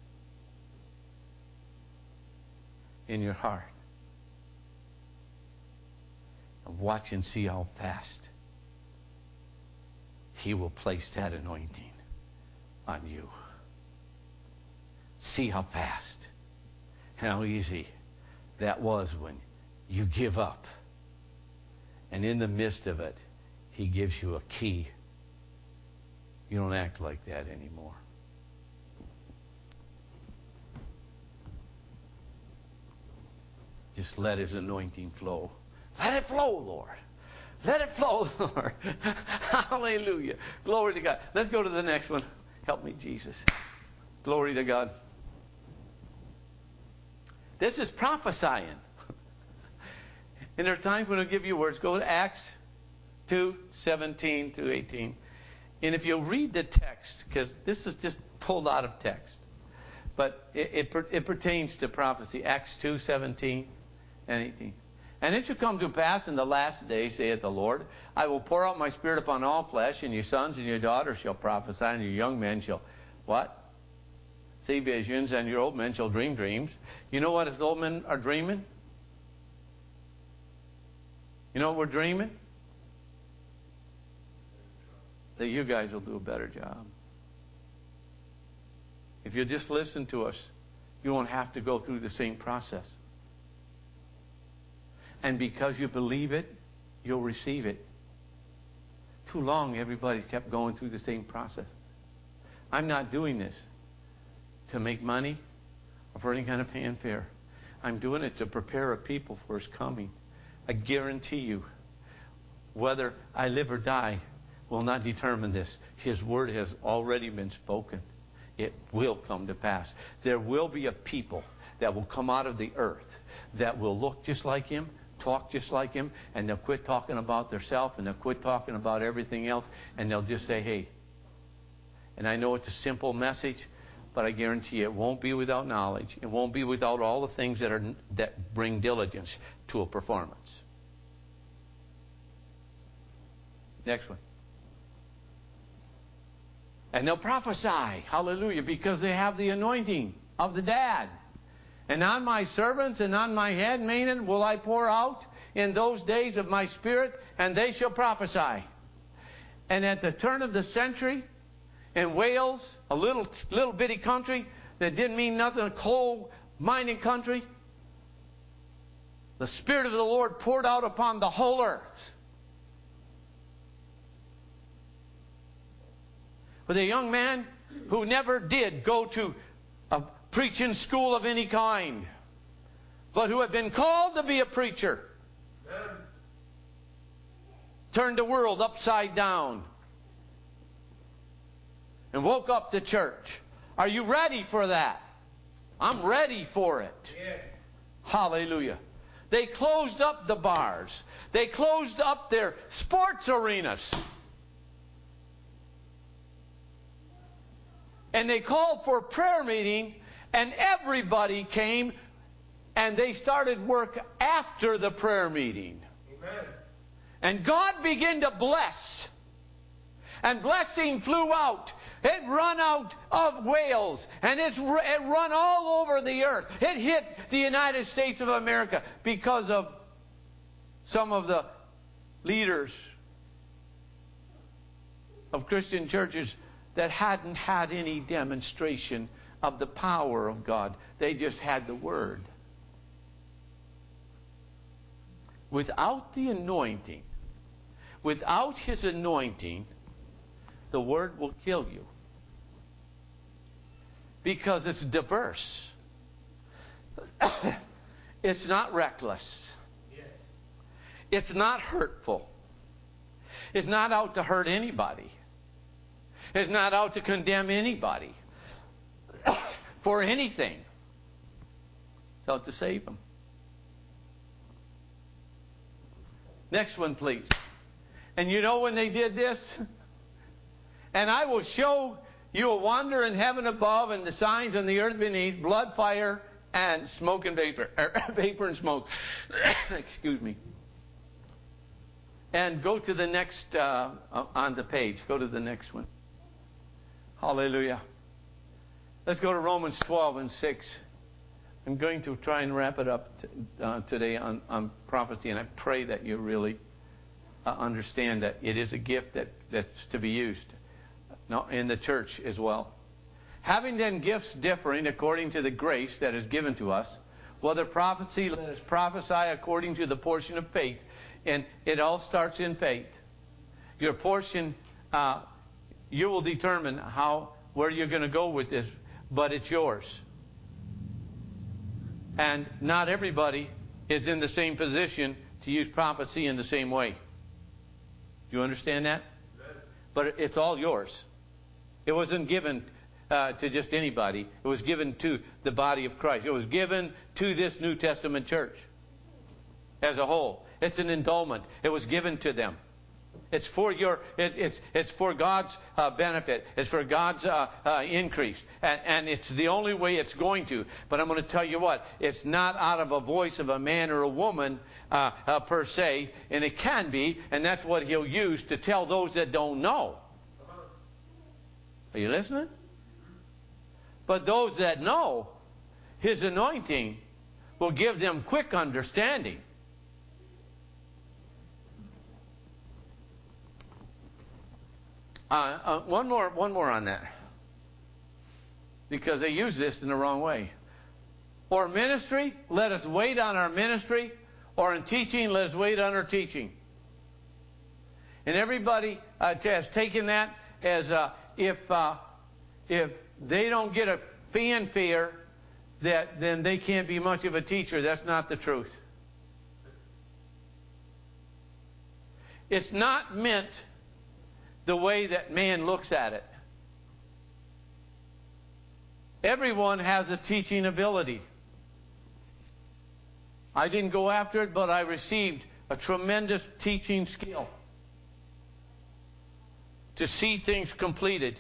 in your heart. And watch and see how fast He will place that anointing on you. See how fast and how easy that was when you give up. And in the midst of it, He gives you a key. You don't act like that anymore. Just let His anointing flow. Let it flow, Lord. Let it flow, Lord. Hallelujah. Glory to God. Let's go to the next one. Help me, Jesus. Glory to God. This is prophesying. And there are times when I'll give you words. Go to Acts 2:17 through 18. And if you'll read the text, because this is just pulled out of text, but it pertains to prophecy. Acts 2:17 and 18. And it shall come to pass in the last day, saith the Lord, I will pour out my Spirit upon all flesh, and your sons and your daughters shall prophesy, and your young men shall, what? See visions, and your old men shall dream dreams. You know what the old men are dreaming? You know what we're dreaming? That you guys will do a better job. If you just listen to us, you won't have to go through the same process. And because you believe it, you'll receive it. Too long, everybody kept going through the same process. I'm not doing this to make money or for any kind of fanfare. I'm doing it to prepare a people for His coming. I guarantee you, whether I live or die will not determine this. His word has already been spoken. It will come to pass. There will be a people that will come out of the earth that will look just like Him, talk just like Him, and they'll quit talking about themselves, and they'll quit talking about everything else, and they'll just say, hey. And I know it's a simple message, but I guarantee you it won't be without knowledge. It won't be without all the things that bring diligence to a performance. Next one. And they'll prophesy, hallelujah, because they have the anointing of the Dad. And on my servants and on my handmaiden will I pour out in those days of my Spirit, and they shall prophesy. And at the turn of the century, in Wales, a little bitty country that didn't mean nothing, a coal mining country, the Spirit of the Lord poured out upon the whole earth. With a young man who never did go to a preaching school of any kind, but who had been called to be a preacher, turned the world upside down and woke up the church. Are you ready for that? I'm ready for it. Yes. Hallelujah. They closed up the bars. They closed up their sports arenas. And they called for a prayer meeting, and everybody came, and they started work after the prayer meeting. Amen. And God began to bless. And blessing flew out. It run out of Wales. And it run all over the earth. It hit the United States of America because of some of the leaders of Christian churches that hadn't had any demonstration of the power of God. They just had the Word. Without the anointing, without His anointing, the Word will kill you. Because it's diverse. It's not reckless. Yes. It's not hurtful. It's not out to hurt anybody. It's not out to condemn anybody for anything. It's out to save them. Next one, please. And you know when they did this? And I will show you a wonder in heaven above and the signs on the earth beneath, blood, fire, and smoke and vapor. Vapor and smoke. Excuse me. And go to the next on the page. Go to the next one. Hallelujah. Let's go to Romans 12 and 6. I'm going to try and wrap it up today on prophecy, and I pray that you really understand that it is a gift that's to be used in the church as well. Having then gifts differing according to the grace that is given to us, whether prophecy, let us prophesy according to the portion of faith. And it all starts in faith. Your portion, you will determine where you're going to go with this, but it's yours. And not everybody is in the same position to use prophecy in the same way. Do you understand that? But it's all yours. It wasn't given to just anybody. It was given to the body of Christ. It was given to this New Testament church as a whole. It's an endowment. It was given to them. It's for it's for God's benefit. It's for God's increase, and it's the only way it's going to. But I'm going to tell you what: it's not out of a voice of a man or a woman per se, and it can be, and that's what He'll use to tell those that don't know. Are you listening? But those that know, His anointing will give them quick understanding. One more on that, because they use this in the wrong way. Or ministry, let us wait on our ministry. Or in teaching, let us wait on our teaching. And everybody has taken that as if they don't get a fanfare, then they can't be much of a teacher. That's not the truth. It's not meant the way that man looks at it. Everyone has a teaching ability. I didn't go after it, but I received a tremendous teaching skill to see things completed.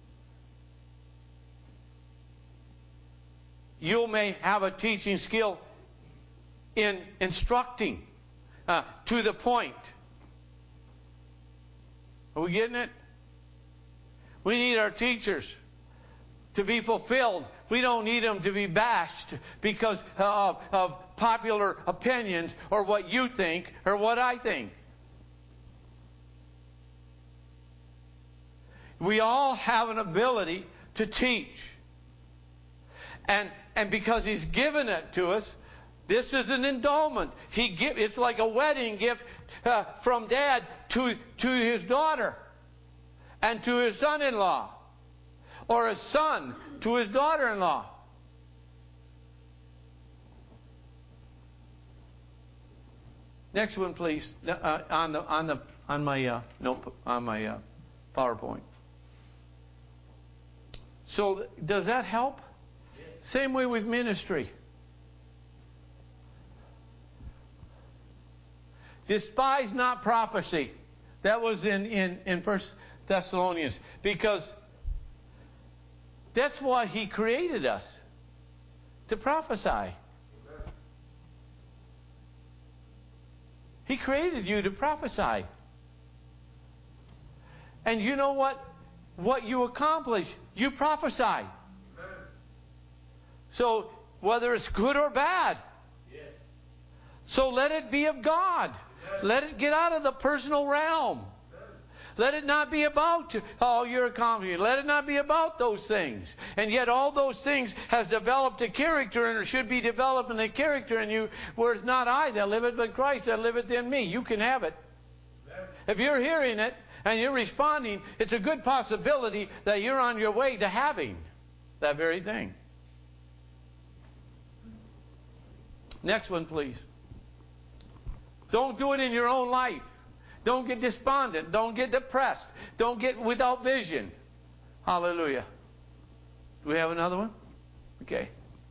You may have a teaching skill in instructing to the point. Are we getting it? We need our teachers to be fulfilled. We don't need them to be bashed because of popular opinions or what you think or what I think. We all have an ability to teach. And because He's given it to us, this is an endowment. It's like a wedding gift from Dad to his daughter and to his son-in-law, or a son to his daughter-in-law. Next one, please, on my PowerPoint. So, does that help? Yes. Same way with ministry. Despise not prophecy. That was in 1 Thessalonians. Because that's why He created us. To prophesy. Amen. He created you to prophesy. And you know what? What you accomplish, you prophesy. Amen. So, whether it's good or bad. Yes. So let it be of God. Let it get out of the personal realm. Let it not be about your accomplishment. Let it not be about those things. And yet all those things has developed a character, and it should be developing a character in you, where it's not I that liveth, but Christ that liveth in me. You can have it. If you're hearing it and you're responding, it's a good possibility that you're on your way to having that very thing. Next one, please. Don't do it in your own life. Don't get despondent. Don't get depressed. Don't get without vision. Hallelujah. Do we have another one? Okay.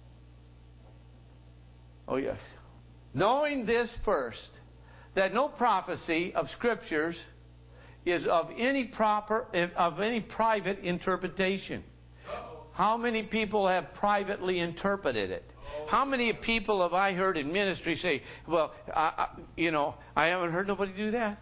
Oh, yes. Knowing this first, that no prophecy of Scriptures is of any private interpretation. How many people have privately interpreted it? How many people have I heard in ministry say, well, I haven't heard nobody do that.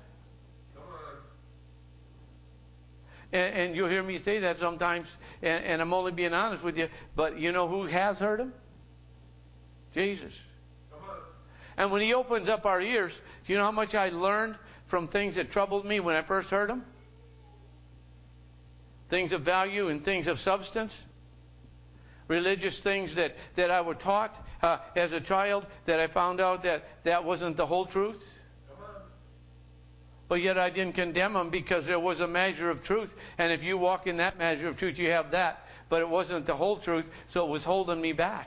And you'll hear me say that sometimes, and I'm only being honest with you, but you know who has heard Him? Jesus. And when He opens up our ears, do you know how much I learned from things that troubled me when I first heard Him? Things of value and things of substance. Religious things that I was taught as a child, that I found out that wasn't the whole truth. But yet I didn't condemn them, because there was a measure of truth. And if you walk in that measure of truth, you have that. But it wasn't the whole truth, so it was holding me back.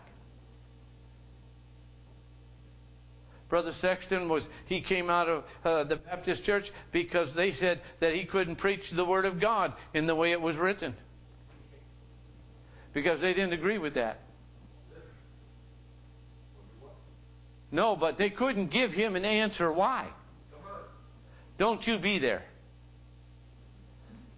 Brother Sexton he came out of the Baptist church because they said that he couldn't preach the Word of God in the way it was written. Because they didn't agree with that. No, but they couldn't give him an answer why. Don't you be there.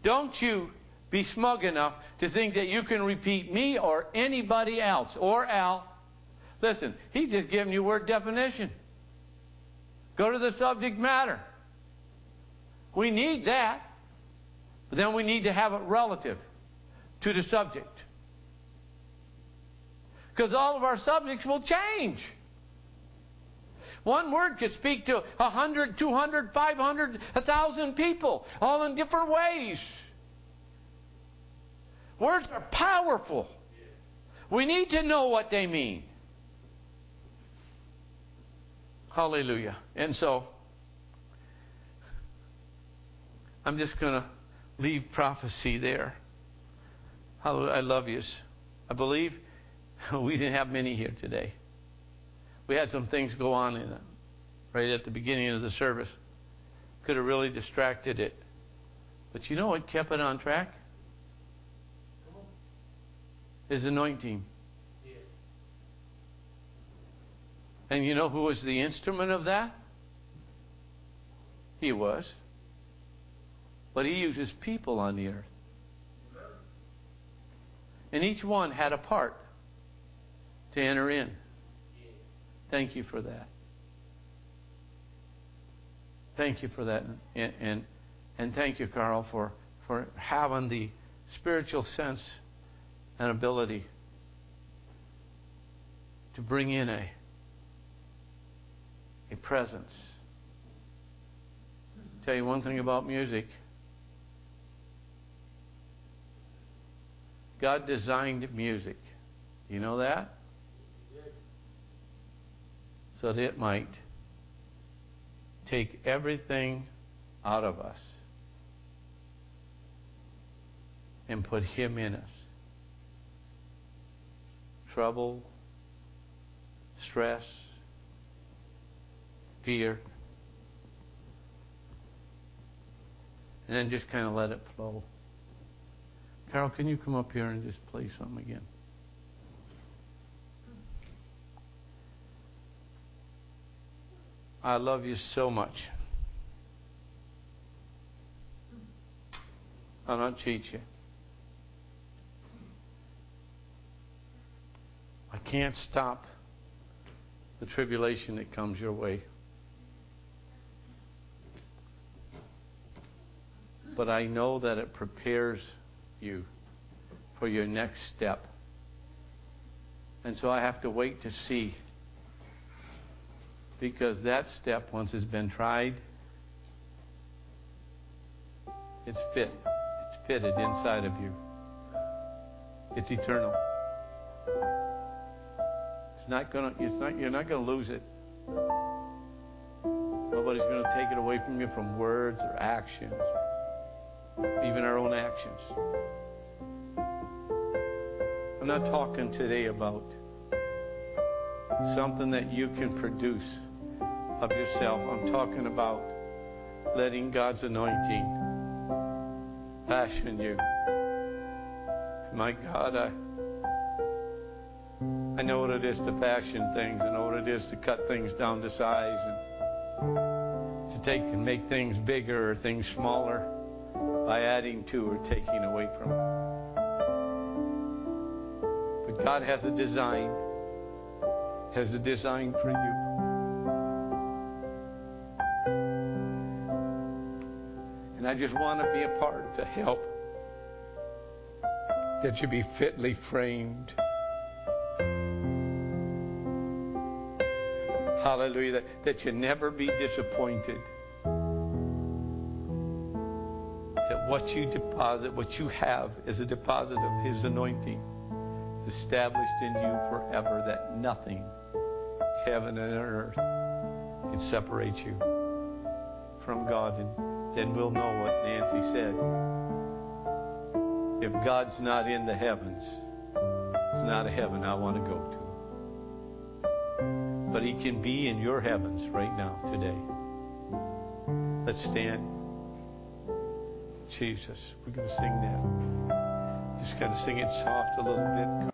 Don't you be smug enough to think that you can repeat me or anybody else or Al. Listen, he's just giving you word definition. Go to the subject matter. We need that. But then we need to have it relative to the subject. Because all of our subjects will change. One word could speak to 100, 200, 500, 1,000 people, all in different ways. Words are powerful. We need to know what they mean. Hallelujah. And so, I'm just going to leave prophecy there. Hallelujah. I love you. I believe we didn't have many here today. We had some things go on right at the beginning of the service. Could have really distracted it. But you know what kept it on track? His anointing. And you know who was the instrument of that? He was. But he uses people on the earth. And each one had a part to enter in. Thank you for that. Thank you for that. And thank you, Carl, for having the spiritual sense and ability to bring in a presence. Tell you one thing about music. God designed music. You know that? So that it might take everything out of us and put Him in us. Trouble, stress, fear, and then just kind of let it flow. Carol, can you come up here and just play something again? I love you so much. I'll not cheat you. I can't stop the tribulation that comes your way. But I know that it prepares you for your next step. And so I have to wait to see. Because that step, once it's been tried, it's fit. It's fitted inside of you. It's eternal. You're not gonna lose it. Nobody's gonna take it away from you from words or actions. Even our own actions. I'm not talking today about something that you can produce of yourself. I'm talking about letting God's anointing fashion you. My God, I know what it is to fashion things. I know what it is to cut things down to size and to take and make things bigger or things smaller by adding to or taking away from. But God has a design. Has a design for you. And I just want to be a part to help that you be fitly framed. Hallelujah. That you never be disappointed. That what you deposit, what you have is a deposit of His anointing. It's established in you forever, that nothing, heaven and earth, can separate you from God. And then we'll know what Nancy said. If God's not in the heavens, it's not a heaven I want to go to. But He can be in your heavens right now, today. Let's stand. Jesus, we're going to sing that. Just kind of sing it soft a little bit.